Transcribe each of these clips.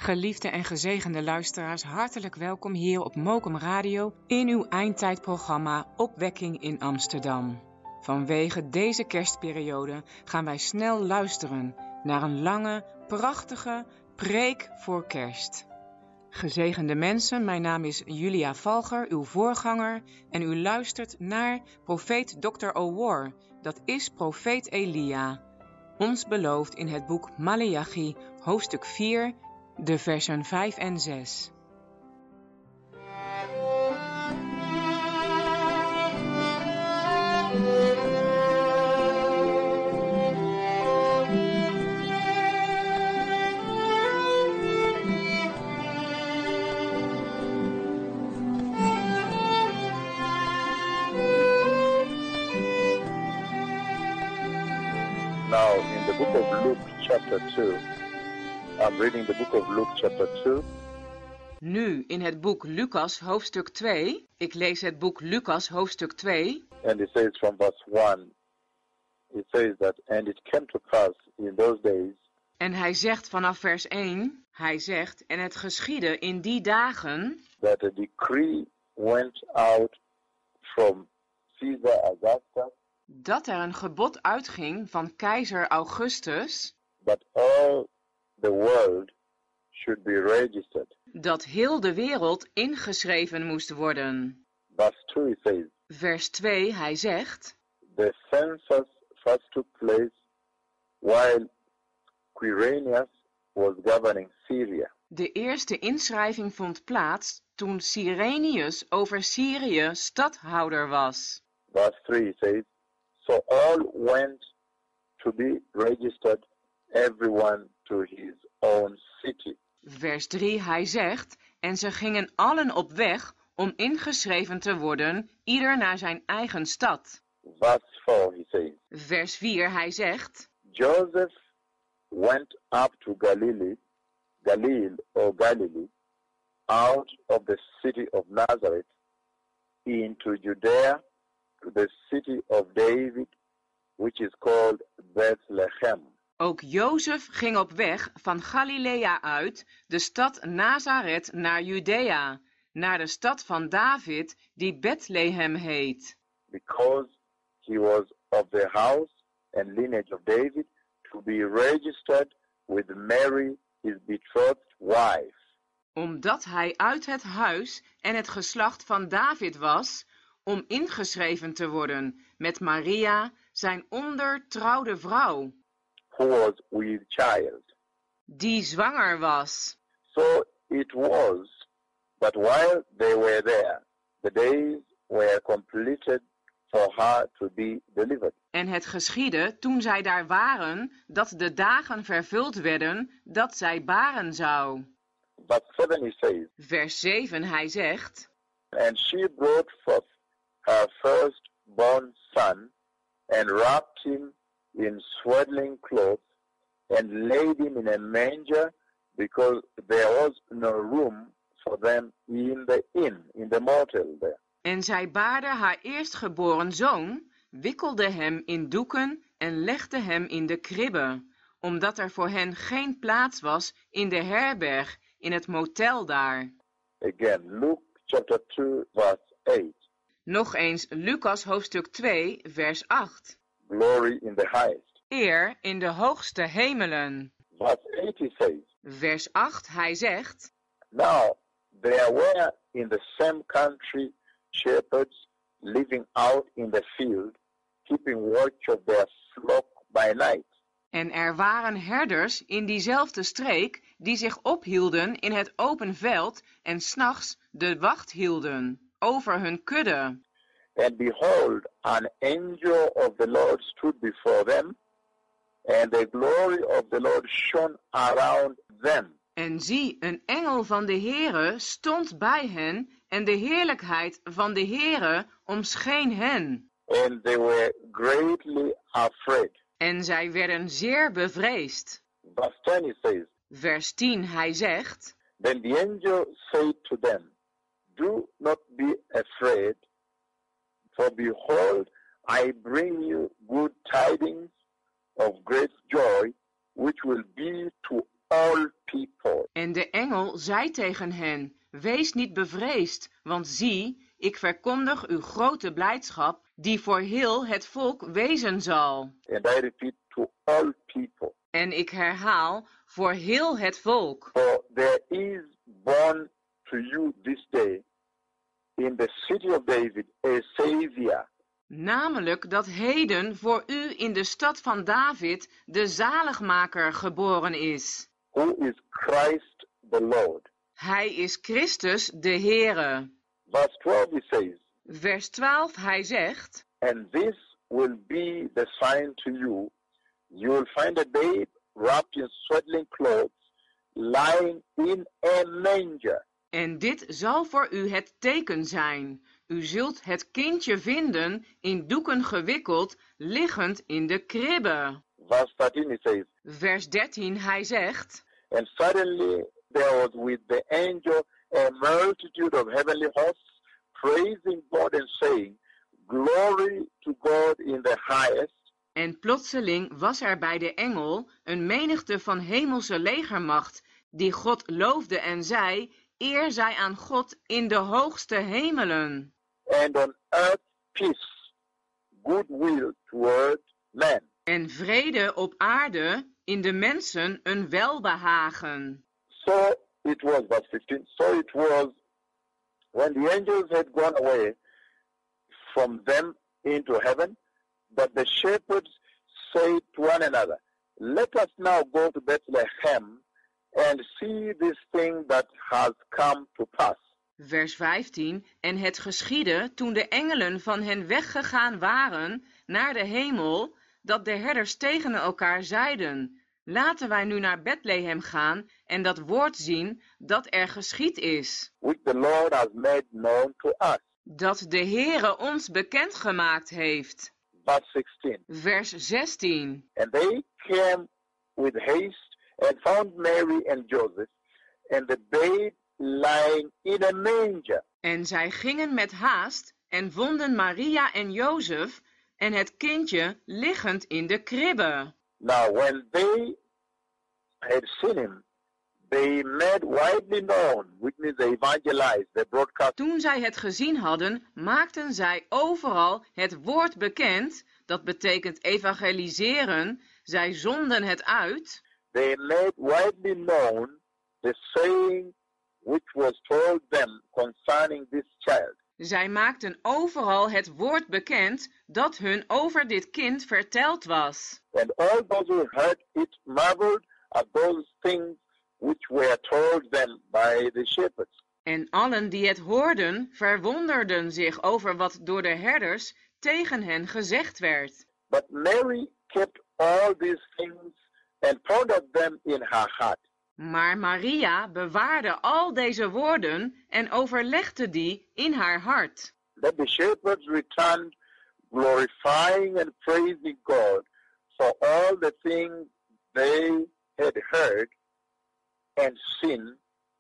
Geliefde en gezegende luisteraars, hartelijk welkom hier op Mokum Radio in uw eindtijdprogramma Opwekking in Amsterdam. Vanwege deze kerstperiode gaan wij snel luisteren naar een lange, prachtige preek voor kerst. Gezegende mensen, mijn naam is Julia Valger, uw voorganger, en u luistert naar profeet Dr. Owor, dat is profeet Elia, ons beloofd in het boek Maleachi, hoofdstuk 4, de versen 5 en 6. Now, in the book of Luke, chapter 2, I'm reading the book of Luke, chapter 2. Nu in het boek Lucas, hoofdstuk 2. Ik lees het boek Lucas, hoofdstuk 2. And it says from verse 1, it says that, and it came to pass in those days, En hij zegt vanaf vers 1, hij zegt, en het geschiedde in die dagen, that a decree went out from Caesar Augustus, dat er een gebod uitging van keizer Augustus, that all the world should be registered. dat heel de wereld ingeschreven moest worden. Verse 2 it says, Vers 2, hij zegt, the census first took place while Quirinius was governing Syria. de eerste inschrijving vond plaats toen Cyrenius over Syrië stadhouder was. Verse 3 says, so all went to be registered, everyone to his own city. Vers 3, hij zegt, en ze gingen allen op weg om ingeschreven te worden, ieder naar zijn eigen stad. Verse 4 he says, Vers 4, hij zegt, Joseph went up to Galilee, out of the city of Nazareth, into Judea, to the city of David, which is called Bethlehem. ook Jozef ging op weg van Galilea uit, de stad Nazareth naar Judea, naar de stad van David, die Bethlehem heet. Because he was of the house and lineage of David, to be registered with Mary, his betrothed wife. Omdat hij uit het huis en het geslacht van David was, om ingeschreven te worden met Maria, zijn ondertrouwde vrouw, Who was with child. die zwanger was. So it was that while they were there, the days were completed for her to be delivered. En het geschiedde, toen zij daar waren, dat de dagen vervuld werden, dat zij baren zou. Verse 7 he says, Vers 7, hij zegt, and she brought forth her firstborn son, and wrapped him in swaddling clothes, and laid him in a manger, because there was no room for them in the motel there. en zij baarde haar eerstgeboren zoon, wikkelde hem in doeken en legde hem in de kribbe, omdat er voor hen geen plaats was in de herberg, in het motel daar. Again, Luke chapter 2, verse 8. Nog eens Lucas hoofdstuk 2, vers 8. Glory in the highest. Eer in de hoogste hemelen. Verse 8 he says, Vers 8, hij zegt, now there were in the same country shepherds living out in the field, keeping watch of their flock by night. en er waren herders in diezelfde streek die zich ophielden in het open veld en 's nachts de wacht hielden over hun kudde. And behold, an angel of the Lord stood before them, and the glory of the Lord shone around them. En zie, een engel van de Heere stond bij hen en de heerlijkheid van de Heere omscheen hen. And they were greatly afraid. En zij werden zeer bevreesd. Verse 10 it says, Vers 10, hij zegt, then the angel said to them, do not be afraid, for behold, I bring you good tidings of great joy, which will be to all people. En de engel zei tegen hen, wees niet bevreesd, want zie, ik verkondig u grote blijdschap, die voor heel het volk wezen zal. And I repeat, to all people. En ik herhaal, voor heel het volk. For there is born to you this day in the city of David a Savior. Namelijk dat heden voor u in de stad van David de zaligmaker geboren is. Who is Christ the Lord. Hij is Christus de Heere. Verse 12 it says, Vers 12, hij zegt, and this will be the sign to you. You will find a babe wrapped in swaddling clothes, lying in a manger. en dit zal voor u het teken zijn. U zult het kindje vinden in doeken gewikkeld, liggend in de kribbe. Verse 13 it says, Vers 13, hij zegt, and suddenly there was with the angel a multitude of heavenly hosts, praising God and saying, glory to God in the highest. en plotseling was er bij de engel een menigte van hemelse legermacht, die God loofde en zei, eer zij aan God in de hoogste hemelen. And on earth peace, goodwill toward men. En vrede op aarde, in de mensen een welbehagen. So it was, verse 15, so it was when the angels had gone away from them into heaven, that the shepherds said to one another, let us now go to Bethlehem and see this thing that has come to pass. Vers 15, en het geschiedde toen de engelen van hen weggegaan waren naar de hemel, dat de herders tegen elkaar zeiden, laten wij nu naar Bethlehem gaan en dat woord zien dat er geschied is. Which the Lord has made known to us. Dat de Heere ons bekendgemaakt heeft. Verse 16. Vers 16. And they came with haste and found Mary and Joseph and the babe lying in a manger. En zij gingen met haast en vonden Maria en Jozef en het kindje liggend in de kribbe. Now when they had seen him, they made widely known, which means they evangelized, they broadcast. Toen zij het gezien hadden, maakten zij overal het woord bekend, dat betekent evangeliseren, zij zonden het uit. They made widely known the saying which was told them concerning this child. Zij maakten overal het woord bekend dat hun over dit kind verteld was. And all those who heard it marveled at those things which were told them by the shepherds. En allen die het hoorden, verwonderden zich over wat door de herders tegen hen gezegd werd. But Mary kept all these things and pondered them in her heart. Maar Maria bewaarde al deze woorden en overlegde die in haar hart. That the shepherds returned, glorifying and praising God for all the things they had heard and seen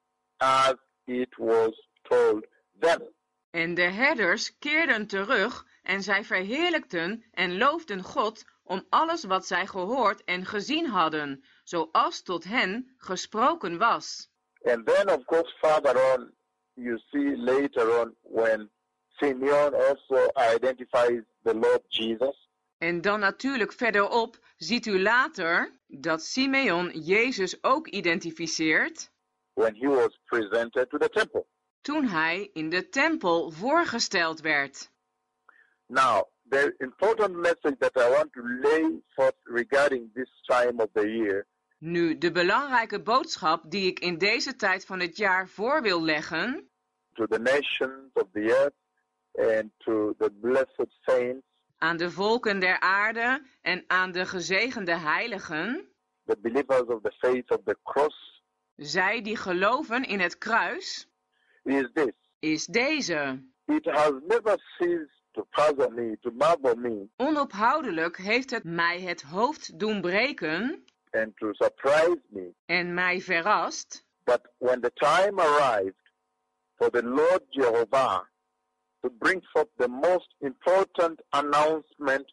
as it was told them. En de herders keerden terug en zij verheerlijkten en loofden God om alles wat zij gehoord en gezien hadden, zoals tot hen gesproken was. And then, of course, further on, you see later on when Simeon also identifies the Lord Jesus. En dan natuurlijk verderop ziet u later dat Simeon Jezus ook identificeert When he was presented to the temple. toen hij in de tempel voorgesteld werd. Now, the important message that I want to lay forth regarding this time of the year. Nu, de belangrijke boodschap die ik in deze tijd van het jaar voor wil leggen, To the nations of the earth and to the blessed saints, aan de volken der aarde en aan de gezegende heiligen, the believers of the faith of the cross, zij die geloven in het kruis, is this. is deze. It has never ceased to puzzle me, to marvel me, Onophoudelijk heeft het mij het hoofd doen breken and to surprise me en mij verrast, that when the time arrived for the Lord Jehovah to bring forth the most important announcement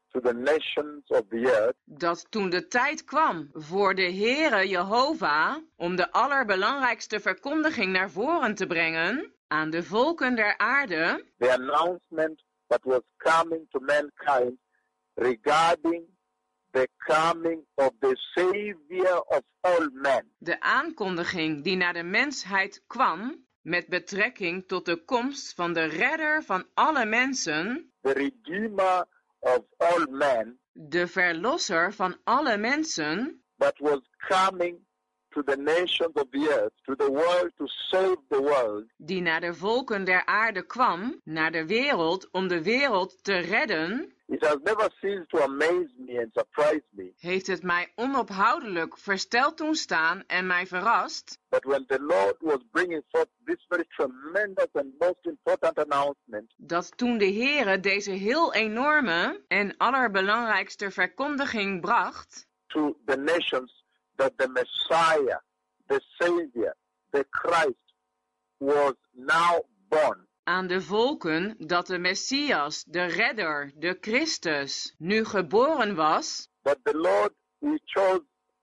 to the nations of the earth, dat toen de tijd kwam voor de Heere Jehovah om de allerbelangrijkste verkondiging naar voren te brengen aan de volken der aarde, the announcement that was coming to mankind regarding the coming of the Savior of all men. de aankondiging die naar de mensheid kwam met betrekking tot de komst van de redder van alle mensen, The Redeemer of all men, de verlosser van alle mensen, that was coming to the nations of the earth, to the world, to save the world, die naar de volken der aarde kwam, naar de wereld om de wereld te redden, it has never ceased to amaze me and surprise me heeft het mij onophoudelijk versteld doen staan en mij verrast, that when the Lord was bringing forth this very tremendous and most important announcement, dat toen de Heere deze heel enorme en allerbelangrijkste verkondiging bracht, to the nations, that the Messiah, the Savior, the Christ was now born. aan de volken dat de Messias, de redder, de Christus, nu geboren was, That the Lord, He chose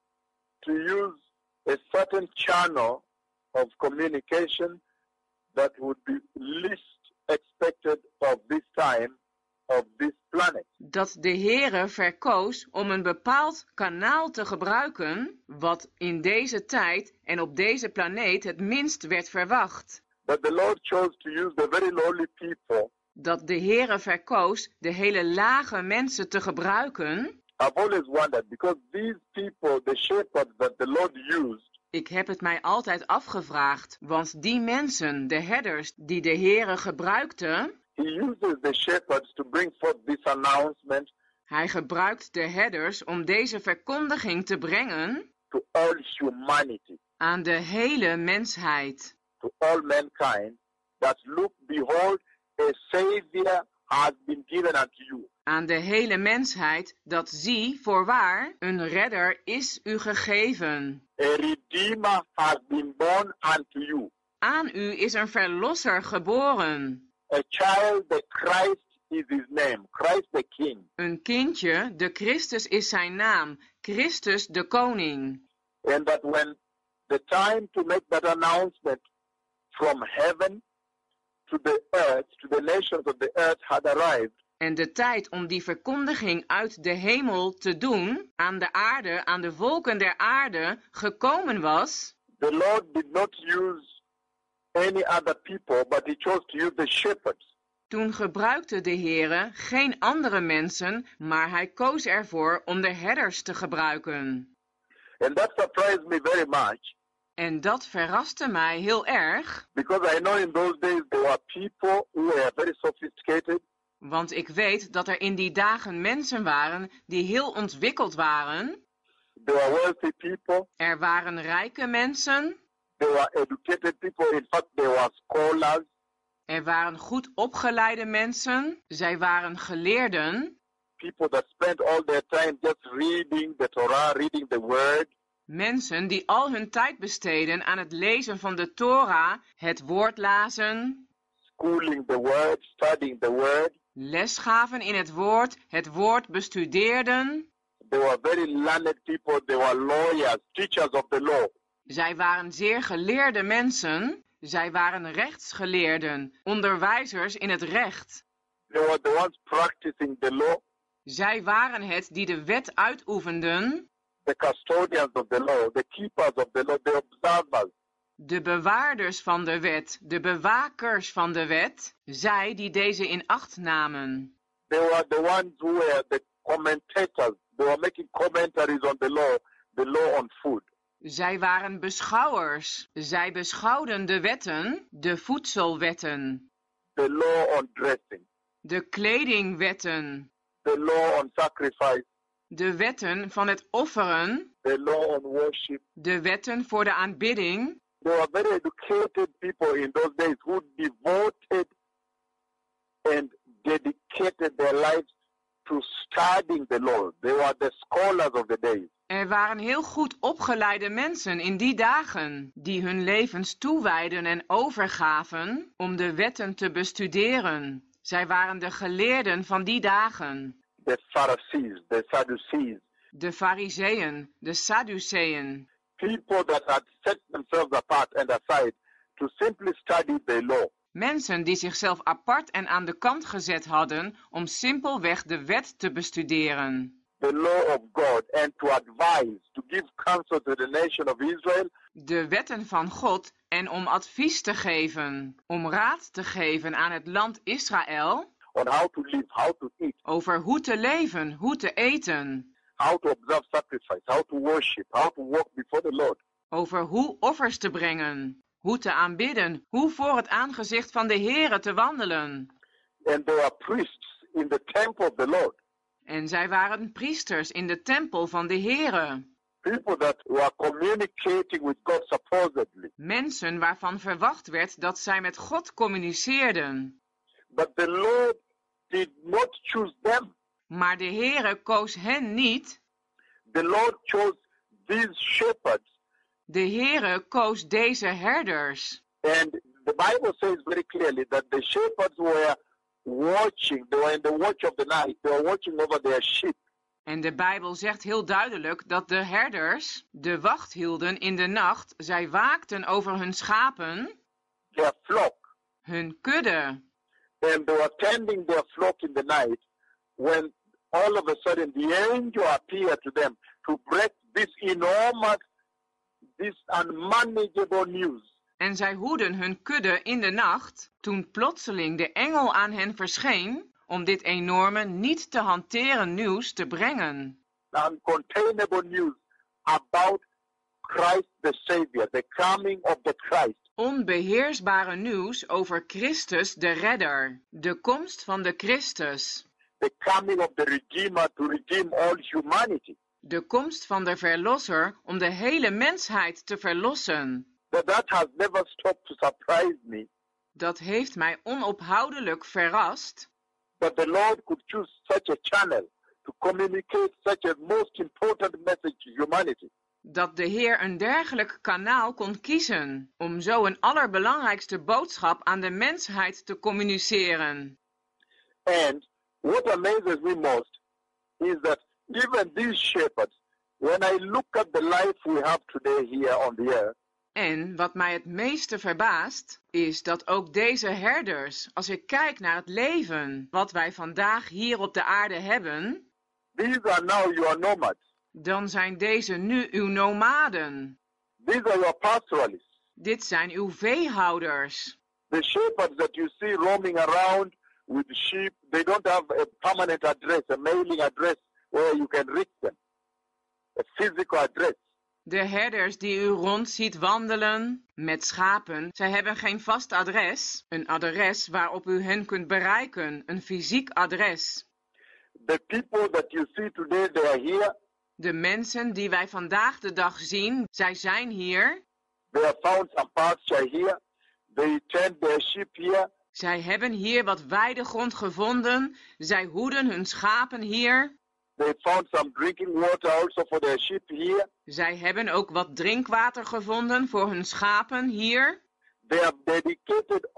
to use a certain channel of communication that would be least expected of this time, of this planet. dat de Heere verkoos om een bepaald kanaal te gebruiken, wat in deze tijd en op deze planeet het minst werd verwacht. That the Lord chose to use the very lowly people. Dat de Heere verkoos de hele lage mensen te gebruiken. I've always wondered, because these people, the shepherds that the Lord used, Ik heb het mij altijd afgevraagd, want die mensen, de herders die de Heere gebruikte, He uses the shepherds to bring forth this announcement hij gebruikt de herders om deze verkondiging te brengen to all humanity, aan de hele mensheid. to all mankind, that look, behold, a Savior has been given unto you. Aan de hele mensheid dat zie, voorwaar, een redder is u gegeven. A Redeemer has been born unto you. Aan u is een verlosser geboren. A child, the Christ is his name, Christ the King. Een kindje, de Christus is zijn naam, Christus de koning. And that when the time to make that announcement from heaven to the earth, to the nations of the earth had arrived, En de tijd om die verkondiging uit de hemel te doen, aan de aarde, aan de volken der aarde, gekomen was, the Lord did not use any other people, but He chose to use the shepherds. toen gebruikte de Heere geen andere mensen, maar hij koos ervoor om de herders te gebruiken. And that surprised me very much, En dat verraste mij heel erg, because I know in those days there were people who were very sophisticated, want ik weet dat er in die dagen mensen waren die heel ontwikkeld waren. there were wealthy people, Er waren rijke mensen, there were educated people, in fact there were scholars, er waren goed opgeleide mensen, zij waren geleerden, people that spent all their time just reading the Torah, reading the Word, mensen die al hun tijd besteden aan het lezen van de Torah, het woord lazen, schooling the Word, studying the Word. les gaven in het woord bestudeerden. They were very learned people, they were lawyers, teachers of the law. Zij waren zeer geleerde mensen, zij waren rechtsgeleerden, onderwijzers in het recht. They were the ones practicing the law, Zij waren het die de wet uitoefenden, the custodians of the law, the keepers of the law, the observers. de bewaarders van de wet, de bewakers van de wet, zij die deze in acht namen. They were the ones who were the commentators. They were making commentaries on the law on food. Zij waren beschouwers. Zij beschouwden de wetten, de voedselwetten, The law on dressing, de kledingwetten, the law on sacrifice, de wetten van het offeren, the law on worship. de wetten voor de aanbidding. They were very educated people in those days who devoted and dedicated their lives to studying the law. They were the scholars of the days. Er waren heel goed opgeleide mensen in die dagen, die hun levens toewijden en overgaven om de wetten te bestuderen. Zij waren de geleerden van die dagen. the Pharisees, the Sadducees, de Farizeeën, de Sadduceeën. people that had set themselves apart and aside to simply study the law. Mensen die zichzelf apart en aan de kant gezet hadden om simpelweg de wet te bestuderen. The law of God and to advise, to give counsel to the nation of Israel. De wetten van God en om advies te geven, om raad te geven aan het land Israël On how to live, how to eat, over hoe te leven, hoe te eten, how to observe sacrifice, how to worship, how to walk before the Lord. over hoe offers te brengen, hoe te aanbidden, hoe voor het aangezicht van de Heere te wandelen. And there are priests in the temple of the Lord. En zij waren priesters in de tempel van de Heere. People that were communicating with God supposedly. Mensen waarvan verwacht werd dat zij met God communiceerden. But the Lord did not choose them. Maar de Heere koos hen niet. The Lord chose these shepherds. De Heere koos deze herders. And the Bible says very clearly that the shepherds were watching. They were in the watch of the night. They were watching over their sheep. En de Bijbel zegt heel duidelijk dat de herders de wacht hielden in de nacht. Zij waakten over hun schapen, Their flock. hun kudde. And they were tending their flock in the night when all of a sudden the angel appeared to them to break this enormous, this unmanageable news. En zij hoedden hun kudde in de nacht, toen plotseling de engel aan hen verscheen om dit enorme, niet te hanteren nieuws te brengen. Uncontainable news about Christ the Savior, the coming of the Christ. Onbeheersbare nieuws over Christus de Redder, de komst van de Christus. The coming of the Redeemer to redeem all humanity. De komst van de Verlosser om de hele mensheid te verlossen. That has never stopped to surprise me. Dat heeft mij onophoudelijk verrast. That the Lord could choose such a channel to communicate such a most important message to humanity. Dat de Heer een dergelijk kanaal kon kiezen om zo een allerbelangrijkste boodschap aan de mensheid te communiceren. And what amazes me most is that even these shepherds, when I look at the life we have today here on the earth, En wat mij het meeste verbaast, is dat ook deze herders, als ik kijk naar het leven wat wij vandaag hier op de aarde hebben, these are now your nomads. dan zijn deze nu uw nomaden. These are your pastoralists. Dit zijn uw veehouders. The shepherds that you see roaming around with sheep, they don't have a permanent address, a mailing address where you can reach them, a physical address. De herders die u rond ziet wandelen met schapen, zij hebben geen vast adres, een adres waarop u hen kunt bereiken, een fysiek adres. The people that you see today, they are here. De mensen die wij vandaag de dag zien, zij zijn hier. They have found some pasture here. They tend their sheep here. Zij hebben hier wat weidegrond gevonden. Zij hoeden hun schapen hier. They found some drinking water also for their sheep here. Zij hebben ook wat drinkwater gevonden voor hun schapen hier. They have dedicated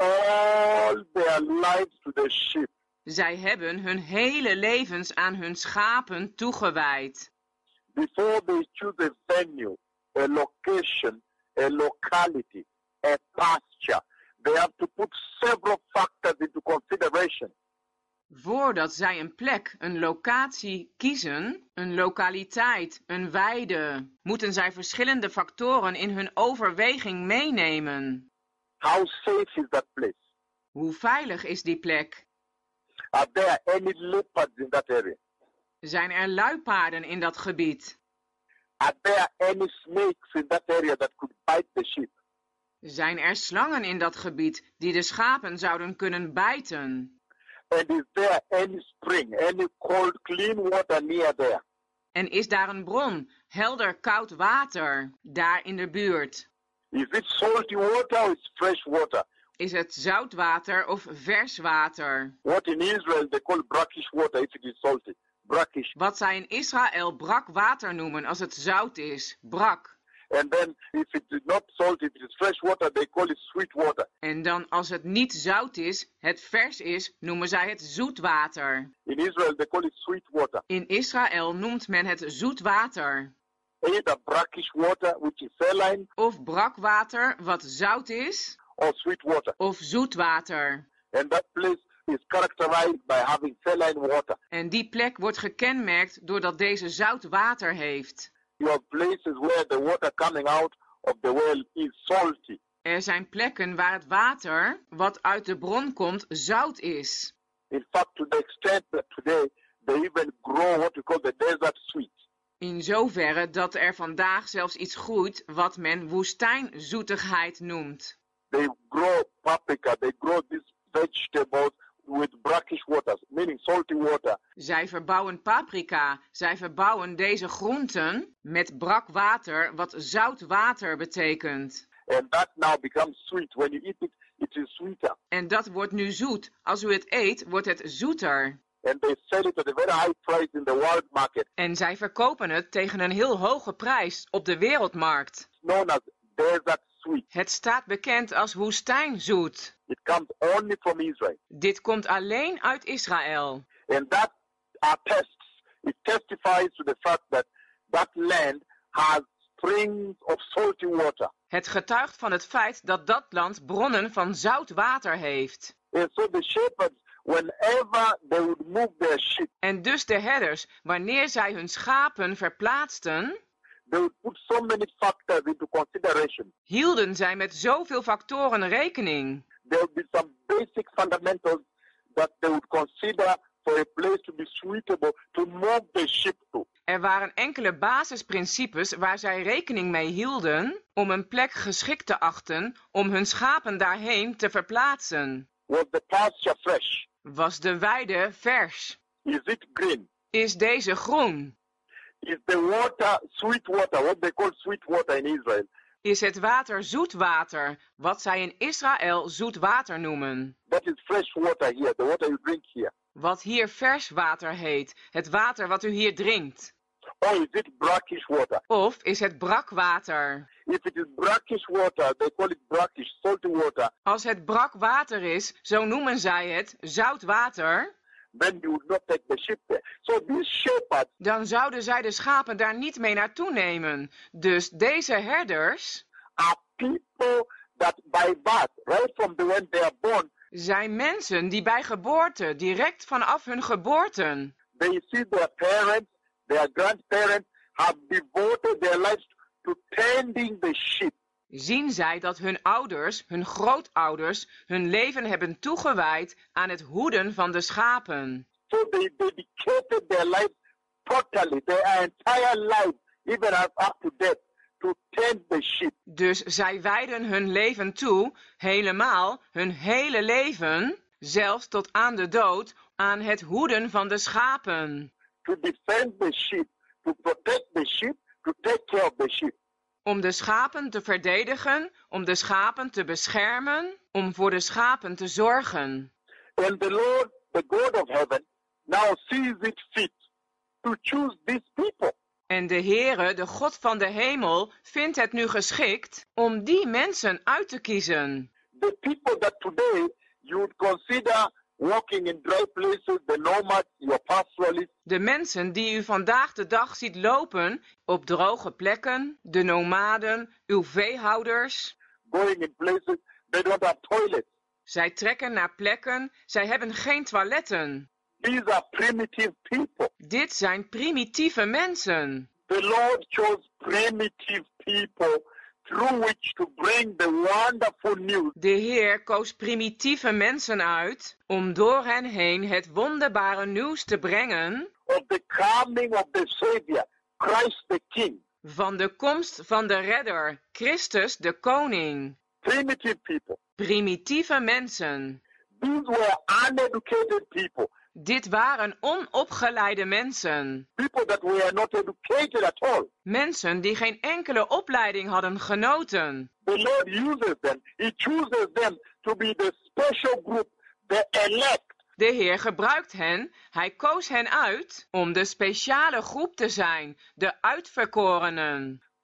all their lives to the sheep. Zij hebben hun hele levens aan hun schapen toegewijd. Before they choose a venue, a location, a locality, a pasture, they have to put several factors into consideration. Voordat zij een plek, een locatie kiezen, een lokaliteit, een weide, moeten zij verschillende factoren in hun overweging meenemen. How safe is that place? Hoe veilig is die plek? Are there any leopards in that area? Zijn er luipaarden in dat gebied? Are there any snakes in that area that could bite the sheep? Zijn er slangen in dat gebied die de schapen zouden kunnen bijten? And is there any spring, any cold, clean water near there? En is daar een bron, helder koud water, daar in de buurt? Is it salty water or is fresh water? Is het zoutwater of vers water? What in Israel they call brackish water if it is salty. Brackish. Wat zij in Israël brak water noemen als het zout is, brak. And then if it is not salt, if it is fresh water, they call it sweet water. En dan als het niet zout is, het vers is, noemen zij het zoetwater. In Israel, they call it sweet water. In Israël noemt men het zoetwater. Either brackish water, which is saline, Of brakwater, wat zout is, or sweet water. of zoetwater. And that place is characterized by having saline water. En die plek wordt gekenmerkt doordat deze zout water heeft. You have places where the water coming out of the well is salty. Er zijn plekken waar het water, wat uit de bron komt, zout is. In fact, to the extent that today they even grow what we call the desert sweet. In zoverre dat er vandaag zelfs iets groeit wat men woestijnzoetigheid noemt. They grow paprika, they grow these vegetables with brackish waters, meaning salty water. Zij verbouwen paprika, zij verbouwen deze groenten met brak water, wat zout water betekent. And that now becomes sweet. When you eat it, it is sweeter. En dat wordt nu zoet. Als u het eet, wordt het zoeter. And they sell it at a very high price in the world market. En zij verkopen het tegen een heel hoge prijs op de wereldmarkt. It's known as desert sweet. Het staat bekend als woestijnzoet. It comes only from Israel. Dit komt alleen uit Israël. And that attests, it testifies to the fact that that land has springs of salty water. Het getuigt van het feit dat dat land bronnen van zout water heeft. And so the shepherds, whenever they would move their sheep, En dus de herders, wanneer zij hun schapen verplaatsten, they would put so many factors into consideration. hielden zij met zoveel factoren rekening. There would be some basic fundamentals that they would consider for a place to be suitable to move the sheep to. Er waren enkele basisprincipes waar zij rekening mee hielden om een plek geschikt te achten om hun schapen daarheen te verplaatsen. Was the pasture fresh? Was de weide vers? Is it green? Is deze groen? Is the water sweet water, what they call sweet water in Israel? Is het water zoet water, wat zij in Israël zoet water noemen? That is fresh water here, the water you drink here. Wat hier vers water heet, het water wat u hier drinkt. Or is it brackish water? Of is het brakwater? If it is brackish water, they call it brackish, salty water. Als het brak water is, zo noemen zij het zout water, Then you would not take the sheep there. So these shepherds, dan zouden zij de schapen daar niet mee naartoe nemen. Dus deze herders are people that by birth, right from the when they are born, zijn mensen die bij geboorte, direct vanaf hun geboorte, they see their parents, their grandparents have devoted their lives to tending the sheep. zien zij dat hun ouders, hun grootouders, hun leven hebben toegewijd aan het hoeden van de schapen. So they dedicated their lives totally, their entire life, even up to death, to tend the sheep. Dus zij wijden hun leven toe, helemaal hun hele leven, zelfs tot aan de dood, aan het hoeden van de schapen. To defend the sheep, to protect the sheep, to take care of the sheep. Om de schapen te verdedigen, om de schapen te beschermen, om voor de schapen te zorgen. And the Lord, the God of heaven, now sees it fit to choose these people. En de Heere, de God van de hemel, vindt het nu geschikt om die mensen uit te kiezen. The people that today you would consider walking in dry places, the nomads, your pastoralists, De mensen die u vandaag de dag ziet lopen op droge plekken, de nomaden, uw veehouders. going in places, they don't have toilets. Zij trekken naar plekken, zij hebben geen toiletten. These are primitive people. Dit zijn primitieve mensen. The Lord chose primitive people through which to bring the wonderful news De Heer koos primitieve mensen uit om door hen heen het wonderbare nieuws te brengen of the coming of the Savior, Christ the King. van de komst van de Redder, Christus de Koning. Primitive people. Primitieve mensen. These were uneducated people. Dit waren onopgeleide mensen. People that were not educated at all. Mensen die geen enkele opleiding hadden genoten. The Lord uses them. He chooses them to be the special group, the elect. De Heer gebruikt hen, hij koos hen uit om de speciale groep te zijn, de uitverkorenen.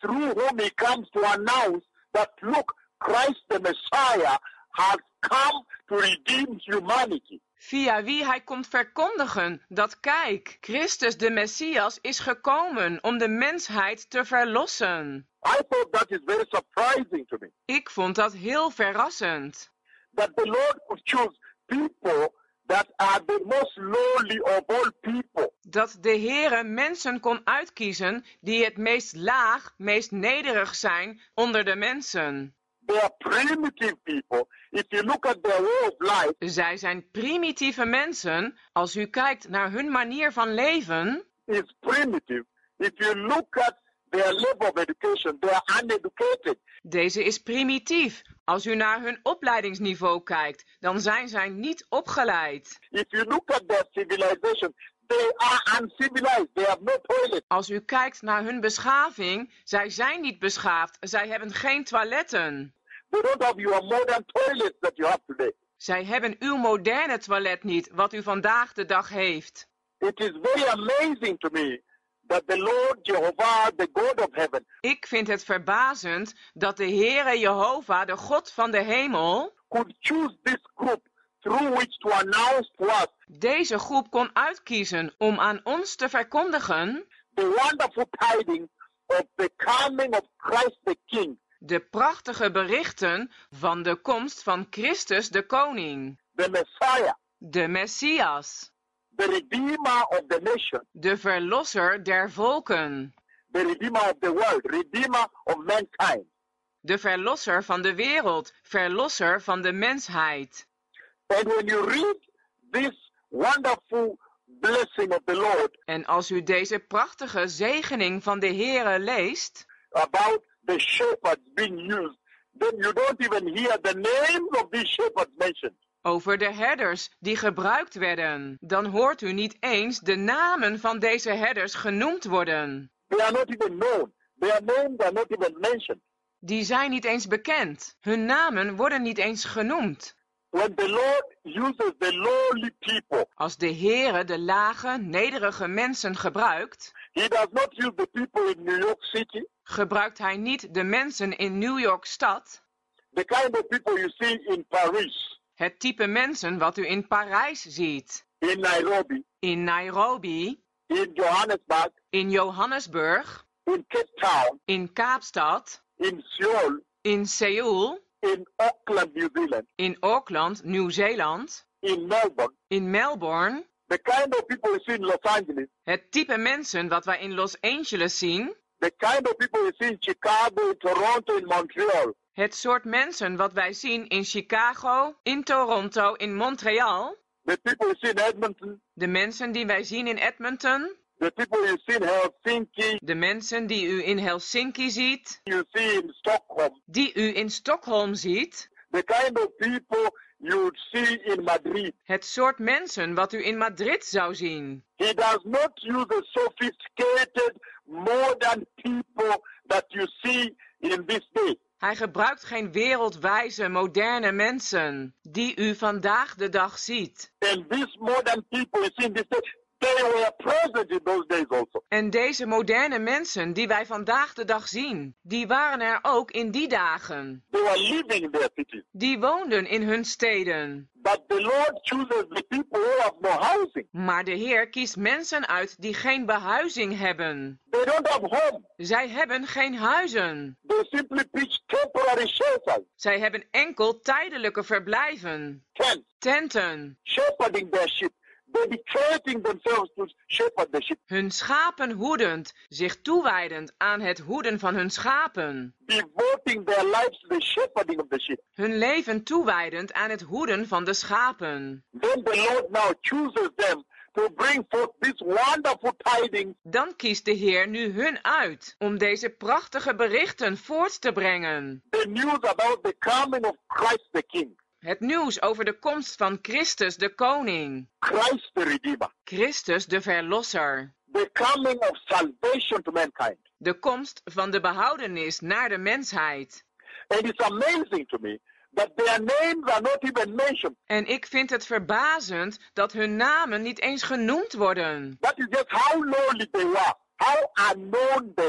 through whom he comes to announce that, look, Christ the Messiah has come to redeem humanity. Via wie hij komt verkondigen dat, kijk, Christus de Messias is gekomen om de mensheid te verlossen. I thought that is very surprising to me. Ik vond dat heel verrassend. That the Lord could choose people that are the most lowly of all people. Dat de Heere mensen kon uitkiezen die het meest laag, meest nederig zijn onder de mensen. They are primitive people. If you look at their way of life, Zij zijn primitieve mensen. Als u kijkt naar hun manier van leven, is primitive. If you look at their level of education, they are uneducated. deze is primitief. Als u naar hun opleidingsniveau kijkt, dan zijn zij niet opgeleid. If you look at their civilization, they are uncivilized. They have no toilet. Als u kijkt naar hun beschaving, zij zijn niet beschaafd. Zij hebben geen toiletten. They don't have your modern toilets that you have today. Zij hebben uw moderne toilet niet, wat u vandaag de dag heeft. It is very amazing to me that the Lord Jehovah, the God of heaven, Ik vind het verbazend dat de Heere Jehovah, de God van de hemel, could choose this group through which to announce to us deze groep kon uitkiezen om aan ons te verkondigen the wonderful tidings of the coming of Christ the King, de prachtige berichten van de komst van Christus de Koning, the Messiah, de Messias, the Redeemer of the nation, de Verlosser der volken, the Redeemer of the world, Redeemer of mankind. de Verlosser van de wereld, Verlosser van de mensheid. And when you read this wonderful blessing of the Lord En als u deze prachtige zegening van de Heere leest, about the shepherds being used, then you don't even hear the names of these shepherds mentioned. over de herders die gebruikt werden, dan hoort u niet eens de namen van deze herders genoemd worden. They are not even known. Their names are not even mentioned. Die zijn niet eens bekend. Hun namen worden niet eens genoemd. When the Lord uses the lowly people, Als de Heere de lage, nederige mensen gebruikt, he does not use the people in New York City, gebruikt hij niet de mensen in New York stad, the kind of people you see in Paris, het type mensen wat u in Parijs ziet, in Nairobi, in Nairobi, in Johannesburg, in Johannesburg, in Cape Town, in Kaapstad, in Seoul, in Seoul, in Auckland, New Zealand, in Auckland, Nieuw-Zeeland, in Melbourne, in Melbourne, the kind of people you see in Los Angeles, het type mensen wat wij in Los Angeles zien, the kind of people you see in Chicago, in Toronto, in Montreal, het soort mensen wat wij zien in Chicago, in Toronto, in Montreal, the people you see in Edmonton, de mensen die wij zien in Edmonton, the people you see in Helsinki, de mensen die u in Helsinki ziet, you see in Stockholm, die u in Stockholm ziet, the kind of people you would see in Madrid. het soort mensen wat u in Madrid zou zien. He does not use the sophisticated, modern people that you see in this day. Hij gebruikt geen wereldwijze, moderne mensen die u vandaag de dag ziet. And these modern people you see in this day, they were present in those days also. En deze moderne mensen die wij vandaag de dag zien, die waren er ook in die dagen. They were living in their cities. Die woonden in hun steden. But the Lord chooses the people who have no housing. Maar de Heer kiest mensen uit die geen behuizing hebben. They don't have home. Zij hebben geen huizen. They simply pitch temporary shelters, Zij hebben enkel tijdelijke verblijven. tents, Tenten. shepherding their sheep, dedicating themselves to shepherd the sheep, Hun schapen hoedend, zich toewijdend aan het hoeden van hun schapen. devoting their lives to the shepherding of the sheep. Hun leven toewijdend aan het hoeden van de schapen. Then the Lord now chooses them to bring forth these wonderful tidings, Dan kiest de Heer nu hun uit om deze prachtige berichten voort te brengen. the news about the coming of Christ the King, Het nieuws over de komst van Christus de Koning. Christ the Redeemer, Christus de Verlosser. the coming of salvation to mankind. De komst van de behoudenis naar de mensheid. And it's amazing to me that their names are not even mentioned. En ik vind het verbazend dat hun namen niet eens genoemd worden. That is just how lowly they were, how unknown they were.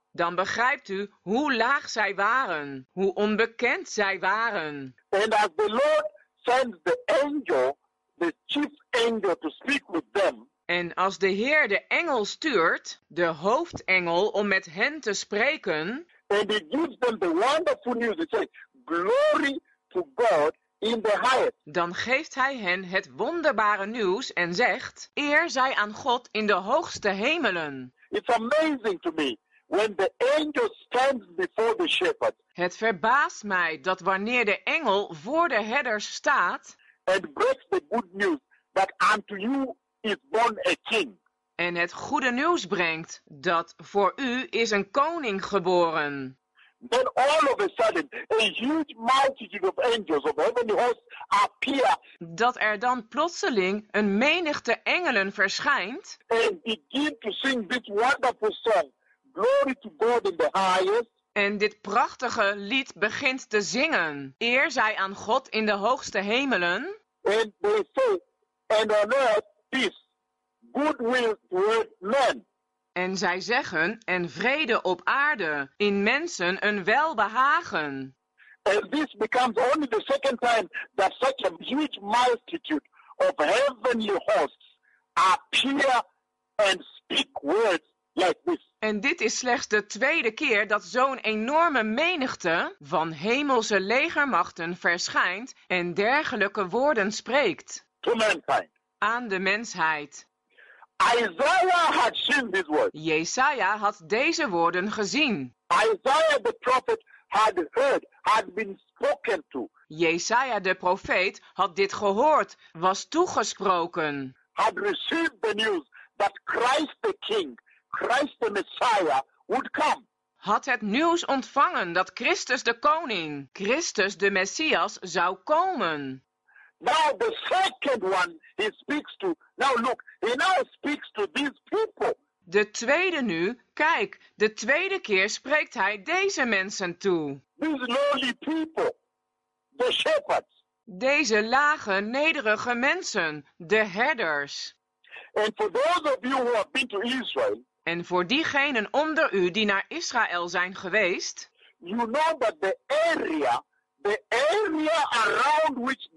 Dan begrijpt u hoe laag zij waren, hoe onbekend zij waren. And as the Lord sends the angel, the chief angel, to speak with them, En als de Heer de engel stuurt, de hoofdengel, om met hen te spreken, and he gives them the wonderful news, he says, glory to God in the highest. dan geeft hij hen het wonderbare nieuws en zegt, eer zij aan God in de hoogste hemelen. It's amazing to me when the angel stands before the shepherd Het verbaast mij dat wanneer de engel voor de herders staat and breaks the good news that unto you is born a king. en het goede nieuws brengt dat voor u is een koning geboren. Then all of a sudden, a huge multitude of angels of heavenly hosts appear Dat er dan plotseling een menigte engelen verschijnt and begin to sing this wonderful song, glory to God in the highest, en dit prachtige lied begint te zingen. Eer zij aan God in de hoogste hemelen and they say, and on earth peace, goodwill toward men. en zij zeggen en vrede op aarde, in mensen een welbehagen. And this becomes only the second time that such a huge multitude of heavenly hosts appear and speak words like this. En dit is slechts de tweede keer dat zo'n enorme menigte van hemelse legermachten verschijnt en dergelijke woorden spreekt To mankind. aan de mensheid. Isaiah had seen these words. Jesaja had deze woorden gezien. Isaiah the prophet had heard, had been spoken to, Jesaja de profeet had dit gehoord, was toegesproken. had received the news that Christ the King, Christ the Messiah would come. Had het nieuws ontvangen dat Christus de koning, Christus de Messias zou komen. Now the second one he speaks to, now look, he now speaks to these people. De tweede nu, kijk, de tweede keer spreekt hij deze mensen toe. These lowly people, the shepherds. Deze lage, nederige mensen, de herders. And for those of you who have been to Israel, En voor diegenen onder u die naar Israël zijn geweest, you know that the area around which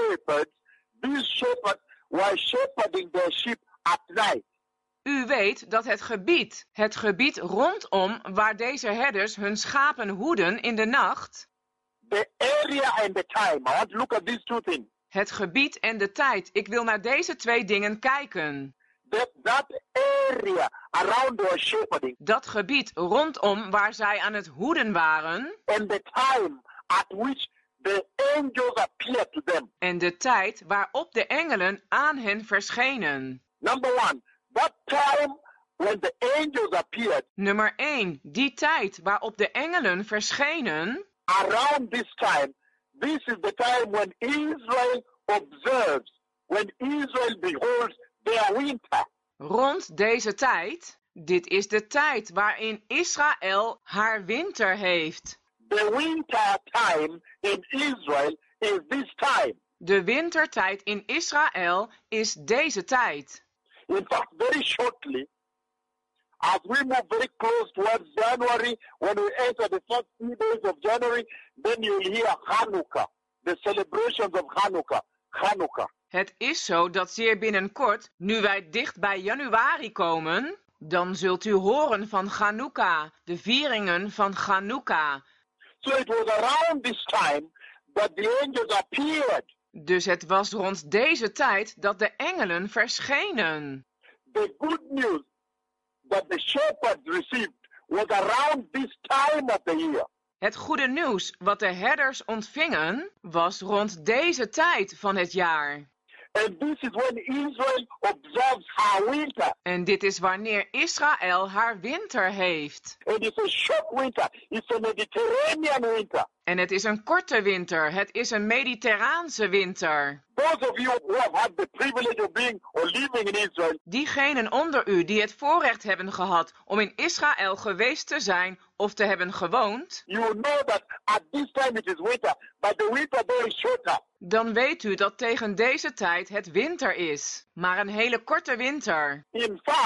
these shepherds were shepherding their sheep at night. u weet dat het gebied rondom waar deze herders hun schapen hoeden in de nacht, The area and the time. I want to look at these two things. het gebied en de tijd. Ik wil naar deze twee dingen kijken. That area around their shepherding Dat gebied rondom waar zij aan het hoeden waren and the time at which the angels appeared to them. en de tijd waarop de engelen aan hen verschenen. Number one, that time when the angels appeared, Nummer 1. Die tijd waarop de engelen verschenen. around this time, this is the time when Israel observes, when Israel beholds their winter. Rond deze tijd. Dit is de tijd waarin Israël haar winter heeft. The winter time in Israel is this time. De wintertijd in Israël is deze tijd. In fact, very shortly, as we move very close towards January, when we enter the first few days of January, then you will hear Hanukkah, the celebrations of Hanukkah. Het is zo dat zeer binnenkort, nu wij dicht bij januari komen, dan zult u horen van Chanukka, de vieringen van Chanukka. So it was around this time that the angels appeared. Dus het was rond deze tijd dat de engelen verschenen. The good news that the shepherds received was around this time of the year. Het goede nieuws wat de herders ontvingen, was rond deze tijd van het jaar. And this is when Israel observes her winter. En dit is wanneer Israël haar winter heeft. And it's a short winter. It's a Mediterranean winter. En het is een korte winter. Het is een mediterraanse winter. Those of you who have had the privilege of being or living in Israel, Diegenen onder u die het voorrecht hebben gehad om in Israël geweest te zijn of te hebben gewoond, you know that at this time it is winter, but the winter there is shorter. dan weet u dat tegen deze tijd het winter is. Maar een hele korte winter. In fact,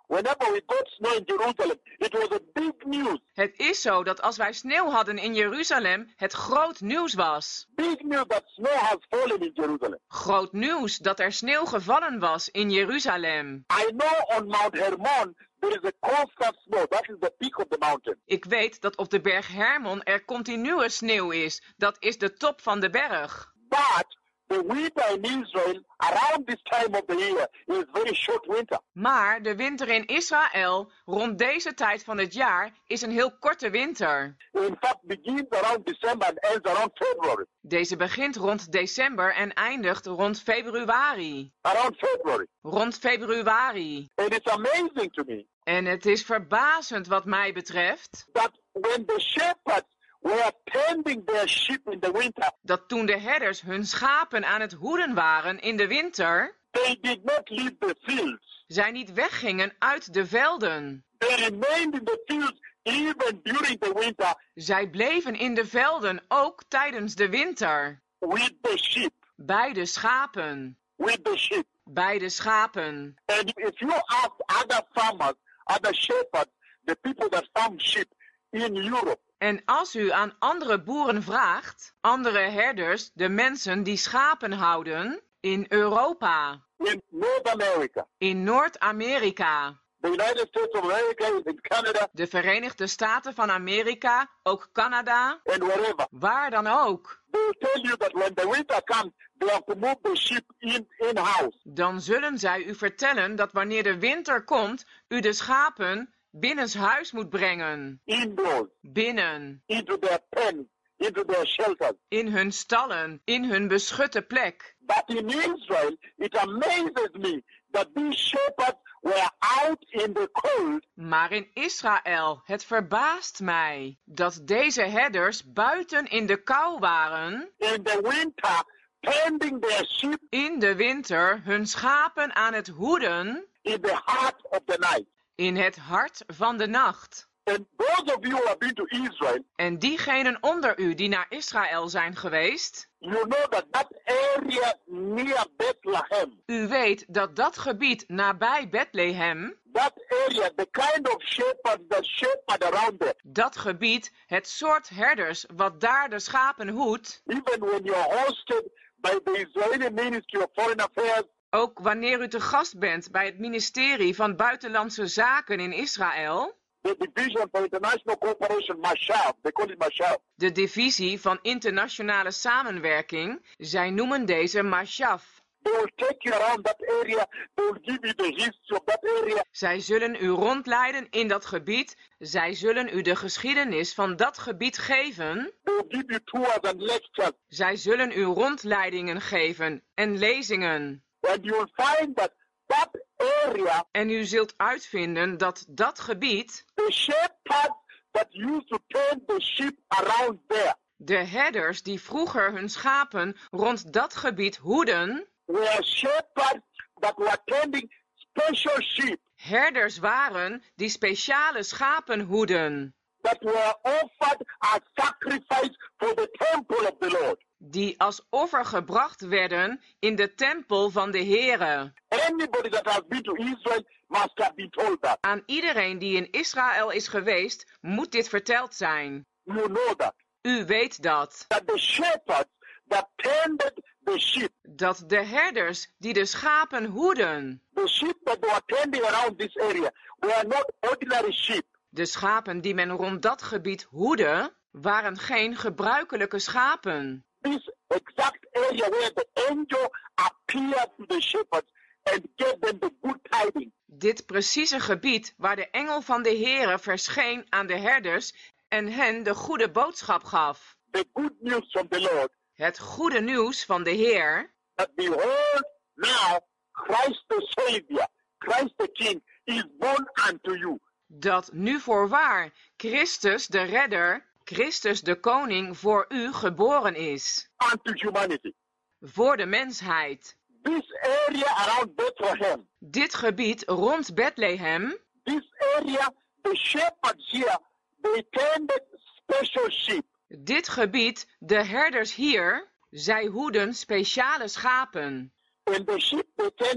whenever we got snow in Jerusalem, it was a big news. Het is zo dat als wij sneeuw hadden in Jeruzalem, het groot nieuws was. Big news that snow has fallen in Jerusalem. Groot nieuws dat er sneeuw gevallen was in Jeruzalem. I know on Mount Hermon there is a constant snow. That is the peak of the mountain. Ik weet dat op de berg Hermon er continue sneeuw is. Dat is de top van de berg. But the winter in Israel around this time of the year is very short winter. Maar de winter in Israël rond deze tijd van het jaar is een heel korte winter. In fact, begins around December and ends around February. Deze begint rond december en eindigt rond februari. Around February. Rond februari. And it's amazing to me En het is verbazend wat mij betreft that when the shepherds were tending their sheep in the winter, dat toen de herders hun schapen aan het hoeden waren in de winter, they did not leave the fields. zij niet weggingen uit de velden. They remained in the fields even during the winter Zij bleven in de velden ook tijdens de winter. with the sheep. Bij de schapen. With the sheep. Bij de schapen. And if you ask other farmers, other shepherds, the people that farm sheep in Europe, En als u aan andere boeren vraagt, andere herders, de mensen die schapen houden, in Europa, in North America, in Noord-Amerika, the United States of America, in Canada, de Verenigde Staten van Amerika, ook Canada, and wherever, waar dan ook, they will tell you that when the winter comes, they have to move the sheep in-house. dan zullen zij u vertellen dat wanneer de winter komt, u de schapen binnenshuis moet brengen. Indoors, Binnen, into their pens, into their shelters. in hun stallen, in hun beschutte plek. But in Israel, it amazes me that these shepherds were out in the cold. Maar in Israël, het verbaast mij dat deze herders buiten in de kou waren, In the winter, tending their sheep in de winter hun schapen aan het hoeden, in the heart of the night. in het hart van de nacht. And those of you who have been to Israel, En diegenen onder u die naar Israël zijn geweest, you know that that area near Bethlehem, u weet dat dat gebied nabij Bethlehem, that area, the kind of shepherds that shepherd around there, dat gebied, het soort herders wat daar de schapen hoedt, even when you're hosted by the Israeli Ministry of Foreign Affairs, ook wanneer u te gast bent bij het ministerie van Buitenlandse Zaken in Israël, the Division for International Cooperation, Mashab, they call it Mashab. de divisie van internationale samenwerking, zij noemen deze Mashaf. They will take you around that area. They will give you the history of that area. Zij zullen u rondleiden in dat gebied, zij zullen u de geschiedenis van dat gebied geven, They will give you tours and lectures. zij zullen u rondleidingen geven en lezingen. And you will find that that area, En u zult uitvinden dat dat gebied, the shepherds that used to tend the sheep around there, de herders die vroeger hun schapen rond dat gebied hoeden, were shepherds that were tending special sheep herders waren die speciale schapen hoeden, that were offered as sacrifice for the temple of the Lord. die als offer gebracht werden in de tempel van de Heere. Anybody that has been to Israel must have been told that. Aan iedereen die in Israël is geweest, moet dit verteld zijn. You know that. U weet dat. That the shepherds that tended the sheep, Dat de herders die de schapen hoeden, the sheep that they were tending around this area, were not ordinary sheep. de schapen die men rond dat gebied hoedde, waren geen gebruikelijke schapen. This exact area where the angel appeared to the shepherds and gave them the good tidings. Dit precieze gebied waar de engel van de Heere verscheen aan de herders en hen de goede boodschap gaf. The good news from the Lord. Het goede nieuws van de Heer, That behold, now Christ the Savior, Christ the King, is born unto you. dat nu voorwaar Christus de Redder, Christus de Koning voor u geboren is. Unto humanity. Voor de mensheid. This area around Bethlehem, Dit gebied rond Bethlehem, this area, the shepherds here, they tended special sheep. dit gebied, de herders hier, zij hoeden speciale schapen. And the sheep they tended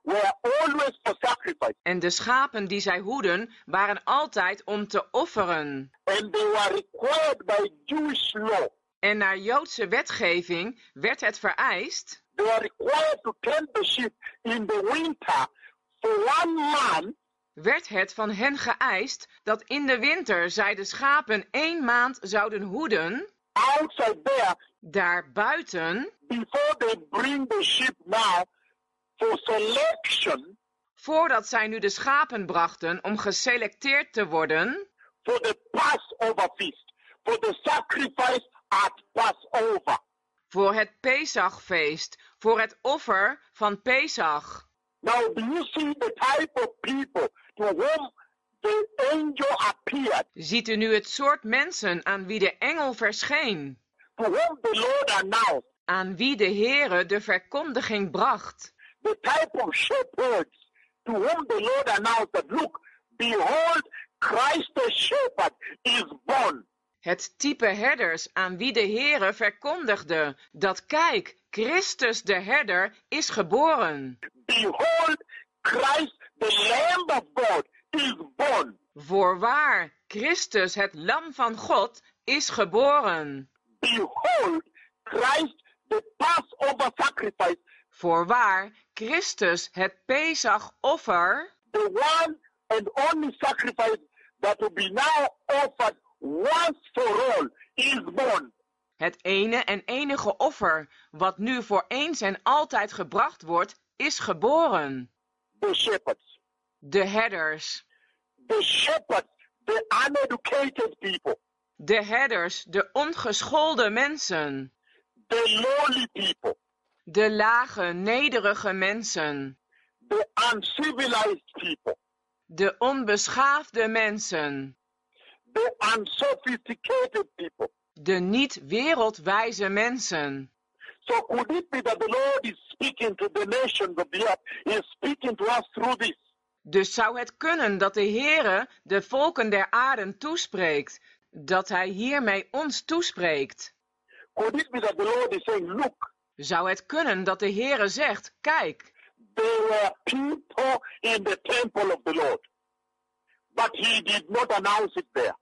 were always for sacrifice. En de schapen die zij hoedden waren altijd om te offeren. And they were required by Jewish law. En naar Joodse wetgeving werd het vereist. They were required to tend the sheep in the winter for 1 month. Werd het van hen geëist dat in de winter zij de schapen 1 maand zouden hoeden. Outside there, Daar buiten, before they bring the sheep now for selection, voordat zij nu de schapen brachten om geselecteerd te worden. for the Passover feast, for the sacrifice at Passover. Voor het Pesachfeest, voor het offer van Pesach. Now, do you see the type of people to whom the angel appeared, Ziet u nu het soort mensen aan wie de engel verscheen? to whom the Lord announced, Aan wie de Heere de verkondiging bracht? the type of shepherds to whom the Lord announced that, look, behold, Christ the shepherd is born. Het type herders aan wie de Heere verkondigde dat kijk, Christus de herder is geboren. Behold, Christ the Lamb of God is born. Voorwaar, Christus het lam van God is geboren. Behold, Christ the Passover sacrifice, Voorwaar, Christus het Pesachoffer, the one and only sacrifice that will be now offered once for all, is born. het ene en enige offer wat nu voor eens en altijd gebracht wordt, is geboren. The shepherds. De herders. The shepherds, the uneducated people. De herders, de ongeschoolde mensen. The lowly people. De lage, nederige mensen. The uncivilized people. De onbeschaafde mensen. The unsophisticated people. De niet wereldwijze mensen. So could it be that the Lord is speaking to the nations of the earth, is speaking to us through this? Dus zou het kunnen dat de Heere de volken der aarde toespreekt, dat hij hiermee ons toespreekt? Could it be that the Lord is saying, look, Zou het kunnen dat de Heere zegt, kijk, there were people in the temple of the Lord, but he did not announce it there.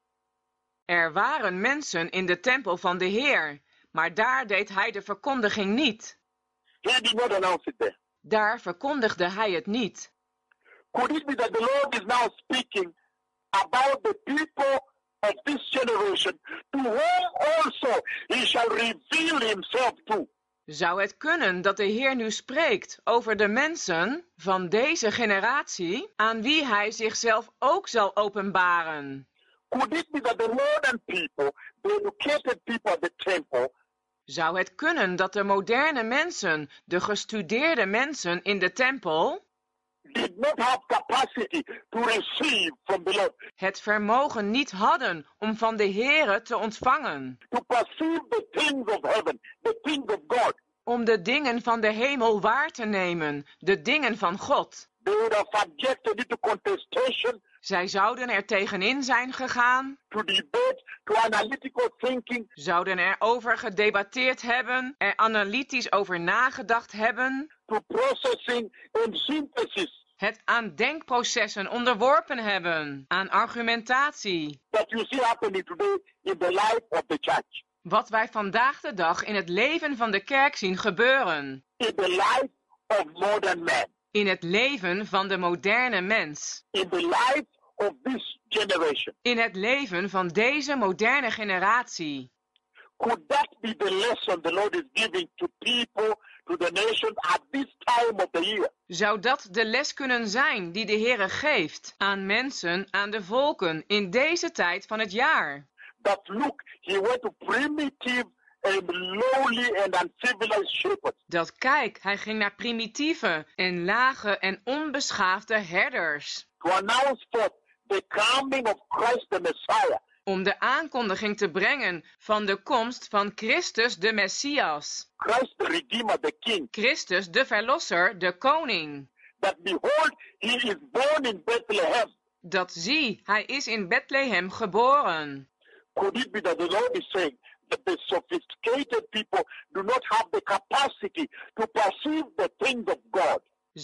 er waren mensen in de tempel van de Heer, maar daar deed hij de verkondiging niet. He did not announce it there. Daar verkondigde hij het niet. Could it be that the Lord is now speaking about the people of this generation, to whom also he shall reveal himself to? Zou het kunnen dat de Heer nu spreekt over de mensen van deze generatie, aan wie hij zichzelf ook zal openbaren? Could it be that the modern people, the educated people at the temple, Zou het kunnen dat de moderne mensen, de gestudeerde mensen in de tempel, did not have capacity to receive from the Lord, het vermogen niet hadden om van de Heere te ontvangen, to perceive the things of heaven, the things of God? om de dingen van de hemel waar te nemen, de dingen van God? They would have subjected it to contestation, Zij zouden er tegenin zijn gegaan, to debate, to analytical thinking, zouden er over gedebatteerd hebben, er analytisch over nagedacht hebben, to processing and synthesis. het aan denkprocessen onderworpen hebben, aan argumentatie. That you see happening today in the life of the church, Wat wij vandaag de dag in het leven van de kerk zien gebeuren. in the life of modern man, In het leven van de moderne mens. in the life of this generation. In het leven van deze moderne generatie. Could that be the lesson the Lord is giving to people, to the nations at this time of the year? Zou dat de les kunnen zijn die de Heere geeft aan mensen, aan de volken in deze tijd van het jaar? That look, he went to primitive and lowly and uncivilized shepherds. Dat kijk, hij ging naar primitieve en lage en onbeschaafde herders. To announce forth the coming of Christ the Messiah. Om de aankondiging te brengen van de komst van Christus de Messias. Christ the Redeemer, the King. Christus de Verlosser, de Koning. That behold, he is born in Bethlehem. Dat zie, hij is in Bethlehem geboren. Could it be that the Lord is saying that the sophisticated people do not have the capacity to perceive the things of God?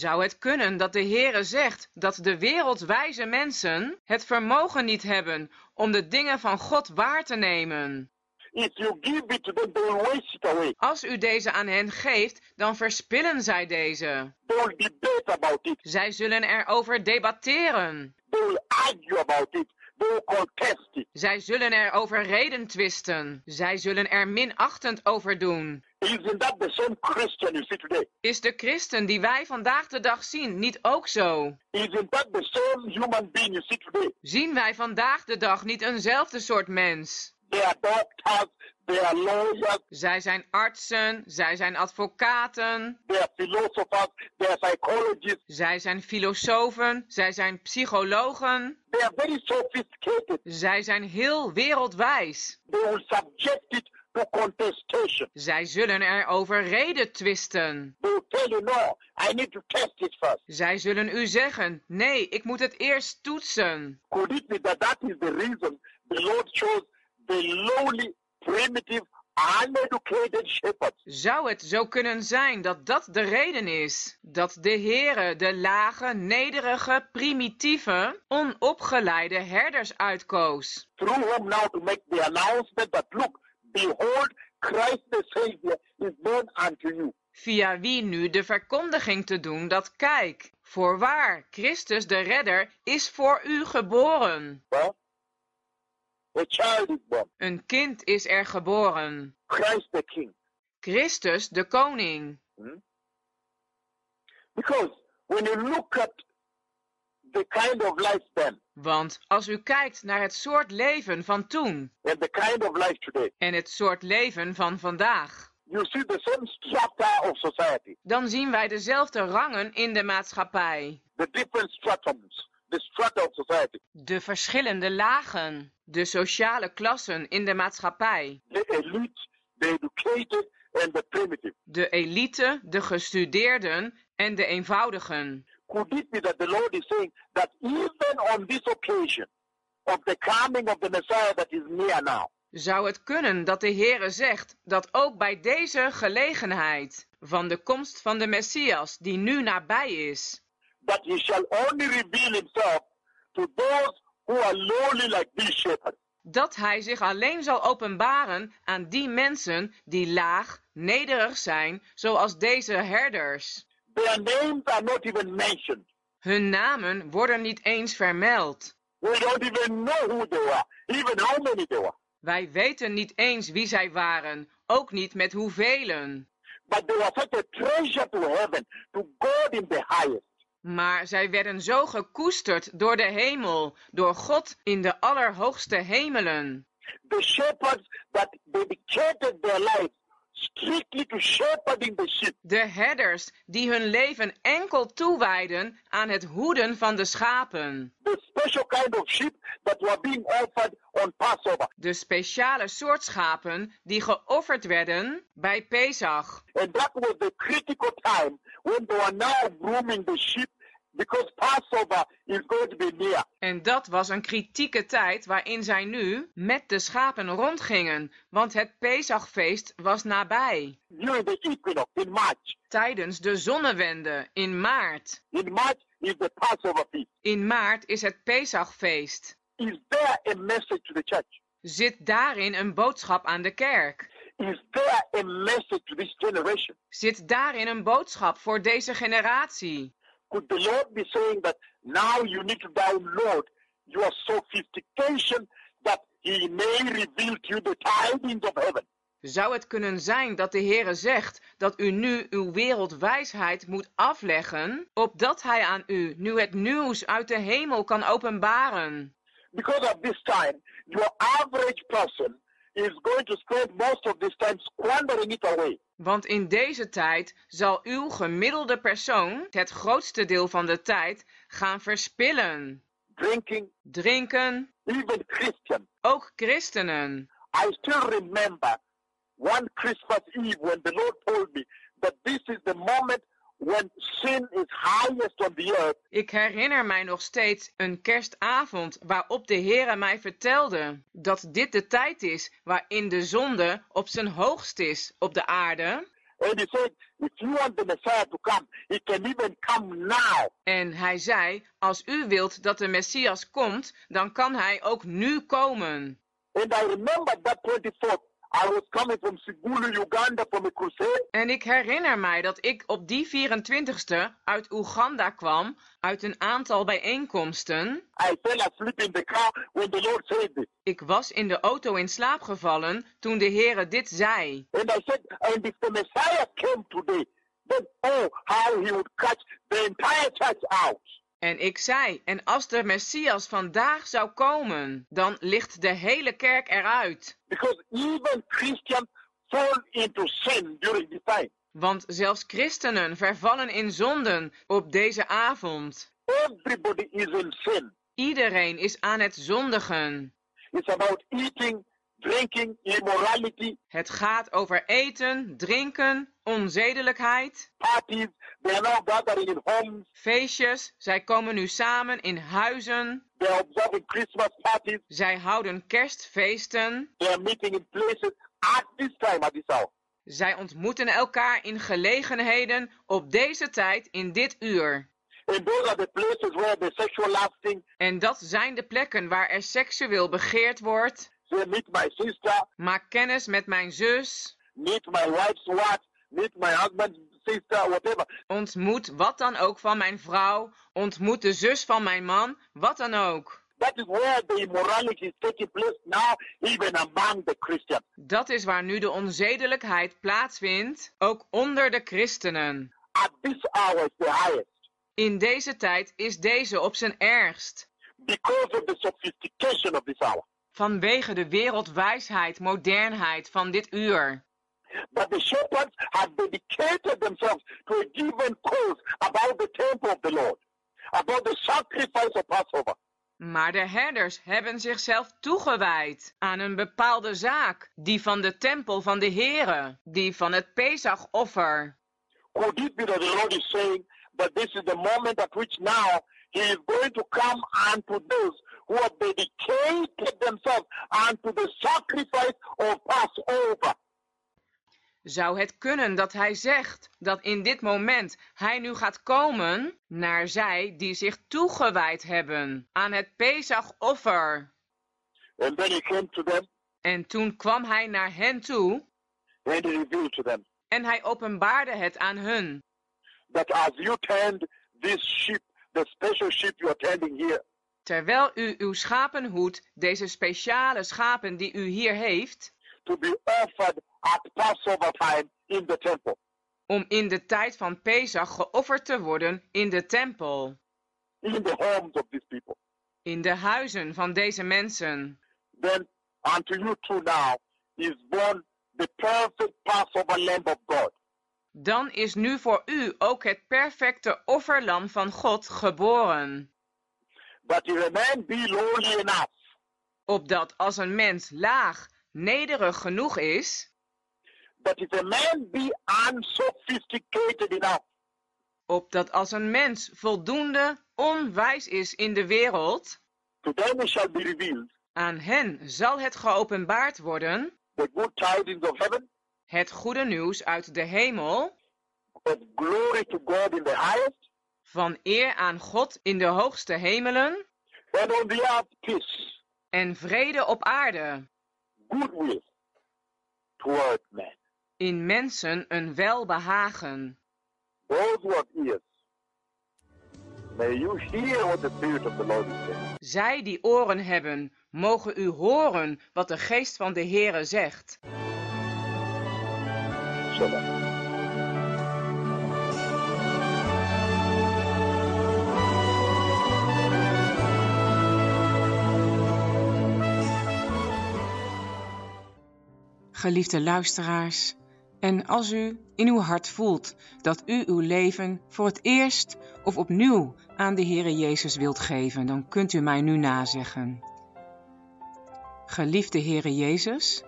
Zou het kunnen dat de Heere zegt dat de wereldwijze mensen het vermogen niet hebben om de dingen van God waar te nemen? If you give it to them, they will waste it away. Als u deze aan hen geeft, dan verspillen zij deze. They will debate about it. Zij zullen erover debatteren. They will argue about it. They will contest it. Zij zullen erover reden twisten. Zij zullen er minachtend over doen. Isn't that the same Christian you see today? Is de christen die wij vandaag de dag zien niet ook zo? Isn't that the same human being you see today? Zien wij vandaag de dag niet eenzelfde soort mens? They are doctors, they are lawyers, Zij zijn artsen, zij zijn advocaten, they are philosophers, they are psychologists. zij zijn filosofen, zij zijn psychologen. They are very sophisticated. Zij zijn heel wereldwijs. They will subject it to contestation. Zij zullen erover reden twisten. They will tell you, no, I need to test it first. Zij zullen u zeggen, nee, ik moet het eerst toetsen. Could it be that that is the reason the Lord chose the lowly, primitive, uneducated shepherds? Zou het zo kunnen zijn dat dat de reden is? Dat de Heere de lage, nederige, primitieve, onopgeleide herders uitkoos. Through whom now to make the announcement that, look, behold, Christ the Savior is born unto you. Via wie nu de verkondiging te doen dat kijk, voorwaar, Christus de redder is voor u geboren. Well, a child is born, Een kind is er geboren. Christ the King. Christus de koning. Because when you look at the kind of life then Want als u kijkt naar het soort leven van toen and the kind of life today, en het soort leven van vandaag, you see the same strata of society, dan zien wij dezelfde rangen in de maatschappij. the different stratums, the strata of society, De verschillende lagen, de sociale klassen in de maatschappij. the elite, the educated, and the primitive. De elite, de gestudeerden en de eenvoudigen. Could it be that the Lord is saying that even on this occasion of the coming of the Messiah that is near now, Zou het kunnen dat de Heere zegt dat ook bij deze gelegenheid van de komst van de Messias die nu nabij is, that he shall only reveal himself to those who are lowly like these shepherds? dat hij zich alleen zal openbaren aan die mensen die laag, nederig zijn, zoals deze herders. Their names are not even mentioned. Hun namen worden niet eens vermeld. We don't even know who they were, even how many they were. Wij weten niet eens wie zij waren, ook niet met hoevelen. But they were such a treasure to heaven, to God in the highest. Maar zij werden zo gekoesterd door de hemel, door God in de allerhoogste hemelen. The shepherds that dedicated their lives strictly to shepherding the sheep. De herders die hun leven enkel toewijden aan het hoeden van de schapen. The special kind of sheep that were being offered on Passover. De speciale soort schapen die geofferd werden bij Pesach. And that was the critical time when they were now grooming the sheep because Passover is going to be near. En dat was een kritieke tijd waarin zij nu met de schapen rondgingen, want het Pesachfeest was nabij. During the equinox in March. Tijdens de zonnewende in maart. In March is the Passover feast. In maart is het Pesachfeest. Is there a message to the church? Zit daarin een boodschap aan de kerk? Is there a message to this generation? Zit daarin een boodschap voor deze generatie? Could the Lord be saying that now you need to download your sophistication that he may reveal to you the tidings of heaven? Zou het kunnen zijn dat de Heere zegt dat u nu uw wereldwijsheid moet afleggen, opdat hij aan u nu het nieuws uit de hemel kan openbaren? Because of this time, your average person is going to spend most of this time squandering it away. Want in deze tijd zal uw gemiddelde persoon het grootste deel van de tijd gaan verspillen. Drinking, Drinken, even Christian. ook christenen. I still remember one Christmas Eve when the Lord told me that this is the moment when sin is highest on the earth. Ik herinner mij nog steeds een kerstavond waarop de Heere mij vertelde dat dit de tijd is waarin de zonde op zijn hoogst is op de aarde. And he said, if you want the Messiah to come, he can even come now. En hij zei, als u wilt dat de Messias komt, dan kan hij ook nu komen. And I remember that 24th, I was coming from Sigulu, Uganda, from a crusade. En ik herinner mij dat ik op die 24ste uit Oeganda kwam, uit een aantal bijeenkomsten. I fell asleep in the car when the Lord said this. Ik was in de auto in slaap gevallen toen de Heere dit zei. And I said, and if the Messiah came today, then oh, how he would catch the entire church out. En ik zei, en als de Messias vandaag zou komen, dan ligt de hele kerk eruit. Because even Christians fall into sin during this time. Want zelfs christenen vervallen in zonden op deze avond. Everybody is in sin. Iedereen is aan het zondigen. It's about eating, drinking, immorality, Het gaat over eten, drinken, onzedelijkheid, parties. They are now gathering in homes. feestjes. Zij komen nu samen in huizen. They are observing Christmas parties. Zij houden kerstfeesten. They are meeting in places at this time, at this hour. Zij ontmoeten elkaar in gelegenheden op deze tijd in dit uur. And those are the places where the sexual lasting. En dat zijn de plekken waar er seksueel begeerd wordt. Say, meet my sister, Maak kennis met mijn zus. meet my wife's wife, meet my husband's sister, whatever. Ontmoet wat dan ook van mijn vrouw. Ontmoet de zus van mijn man. Wat dan ook. That is where the immorality is taking place now, even among the Christians. Dat is waar nu de onzedelijkheid plaatsvindt. Ook onder de christenen. At this hour is the highest. In deze tijd is deze op zijn ergst. Because of the sophistication of this hour. Vanwege de wereldwijsheid, modernheid van dit uur. But the shepherds have dedicated themselves to a given cause about the temple of the Lord, about the sacrifice of Passover. Maar de herders hebben zichzelf toegewijd aan een bepaalde zaak, die van de tempel van de Heere, die van het Pesachoffer. Could it be that the Lord is saying that this is the moment at which now he is going to come unto those who have dedicated themselves unto the sacrifice of Passover? Zou het kunnen dat hij zegt dat in dit moment hij nu gaat komen naar zij die zich toegewijd hebben aan het Pesachoffer? And then he came to them En toen kwam hij naar hen toe and he revealed to them en hij openbaarde het aan hun. that as you tend this sheep, the special sheep you are tending here, Terwijl u uw schapen hoedt, deze speciale schapen die u hier heeft, to be offered at Passover time in the temple. om in de tijd van Pesach geofferd te worden in de tempel, In the homes of these people. in de huizen van deze mensen. Then unto you too now is born the perfect Passover Lamb of God. Dan is nu voor u ook het perfecte offerlam van God geboren. That if a man be lowly enough, Opdat als een mens laag, nederig genoeg is, that if a man be unsophisticated enough, opdat als een mens voldoende onwijs is in de wereld, to them it shall be revealed aan hen zal het geopenbaard worden, the good tidings of heaven, het goede nieuws uit de hemel, of glory to God in the highest, van eer aan God in de hoogste hemelen and on the earth peace, en vrede op aarde, goodwill toward men. in mensen een welbehagen. Those who have ears, may you hear what the Spirit of the Lord is saying. Zij die oren hebben, mogen u horen wat de geest van de Heere zegt. Shalom. Geliefde luisteraars, en als u in uw hart voelt dat u uw leven voor het eerst of opnieuw aan de Heere Jezus wilt geven, dan kunt u mij nu nazeggen. Geliefde Heere Jezus,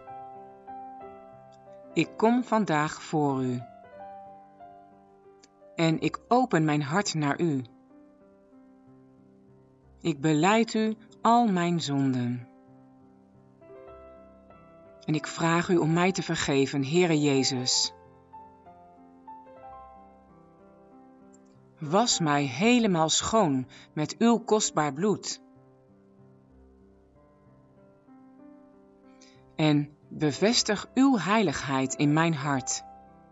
ik kom vandaag voor u. En ik open mijn hart naar u. Ik belijd u al mijn zonden. En ik vraag u om mij te vergeven, Heere Jezus. Was mij helemaal schoon met uw kostbaar bloed. En bevestig uw heiligheid in mijn hart.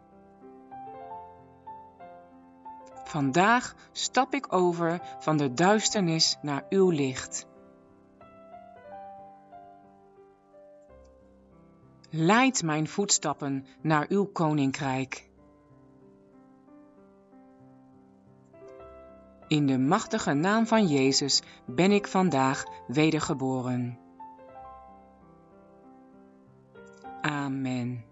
Vandaag stap ik over van de duisternis naar uw licht. Leid mijn voetstappen naar uw koninkrijk. In de machtige naam van Jezus ben ik vandaag wedergeboren. Amen.